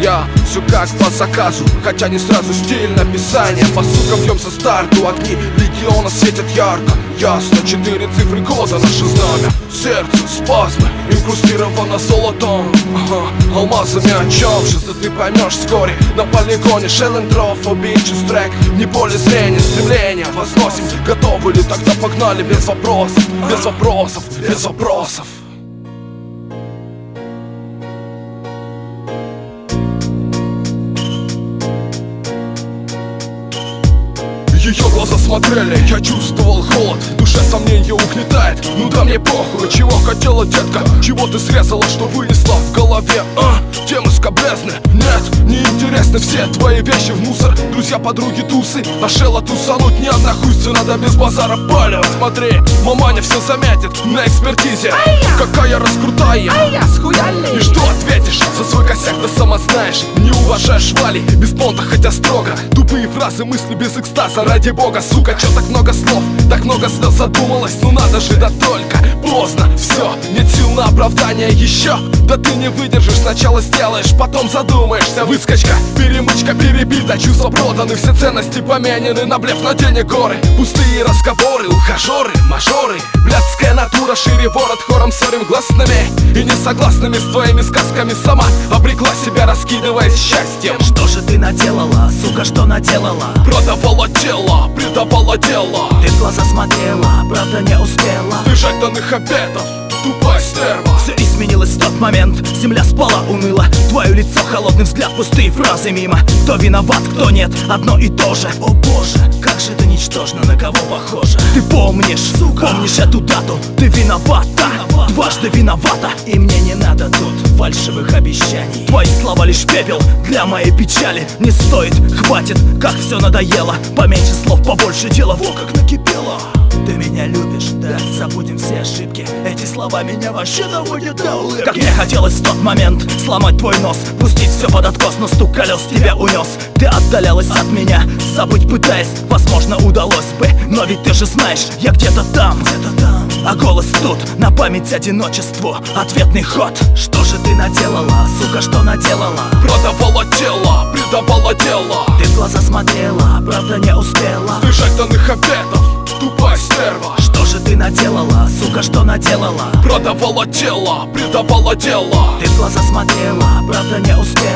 Я все как по заказу, хотя не сразу стиль написания. По сукам бьем со старту, огни легиона светят ярко. Ясно, 4 цифры кода, наше знамя. Сердце, спазмы, инкрустировано золотом, алмазами о чем же, да ты поймешь вскоре. На полигоне шеллендров, убийчив трек. Не поле зрения, стремления возносим. Готовы ли, тогда погнали без вопросов. Без вопросов, без вопросов. Ее глаза смотрели, я чувствовал холод. В душе сомнение угнетает, ну да мне похуй. Чего хотела, детка, чего ты срезала, что вынесла в голове? Темы скобрезны, нет, неинтересны все твои вещи в мусор. Друзья, подруги, тусы, нашела тусануть не одна хуйся. Надо без базара палево. Смотри, маманя все заметит на экспертизе. Какая раскрутая, и что ответишь? За свой косяк ты сама знаешь. Не уважаешь вали, без понта, хотя строго. Тупые фразы, мысли без экстаза. Ради бога, сука, чё так много слов, так много слез задумалась. Ну надо же, да только поздно, все, нет сил на оправдание еще. Да ты не выдержишь, сначала сделаешь, потом задумаешься. Выскочка, перемычка перебита, чувства проданы, все ценности поменены на блеф, на денег горы. Пустые разговоры, ухажеры, мажоры. Блядская натура, шире ворот, хором ссорим гласными и несогласными с твоими сказками. Сама обрекла себя, раскидываясь счастьем. Что же ты наделала, сука, что наделала? Продавала тело, предавала дело. Ты в глаза смотрела, правда не успела Бежать данных обетов, тупая стерва. Все изменилось в тот момент, земля спала уныло. Твое лицо, холодный взгляд, пустые фразы мимо. Кто виноват, кто нет, одно и то же. О боже, как же ты ничтожно, на кого похоже. Ты помнишь, сука, помнишь эту дату? Ты виновата, дважды виновата. И мне не надо тут фальшивых обещаний. Твои слова лишь пепел для моей печали. Не стоит, хватит, как все надоело. Поменьше слов, побольше дела, во как накипело. Ты меня любишь, да? Забудем все ошибки. Эти слова меня вообще доводят до улыбки. Как мне хотелось в тот момент сломать твой нос, пустить все под откос, но стук колес тебя унес. Ты отдалялась от меня, забыть пытаясь. Возможно, удалось бы, но ведь ты же знаешь, я где-то там. А голос тут, на память одиночеству, ответный ход. Что же ты наделала, сука, что наделала? Продавала тело, предавала дело. Ты в глаза смотрела, правда не успела Бежать данных обетов, тупая стерва. Что же ты наделала, сука, что наделала? Продавала тело, предавала дело. Ты в глаза смотрела, правда не успела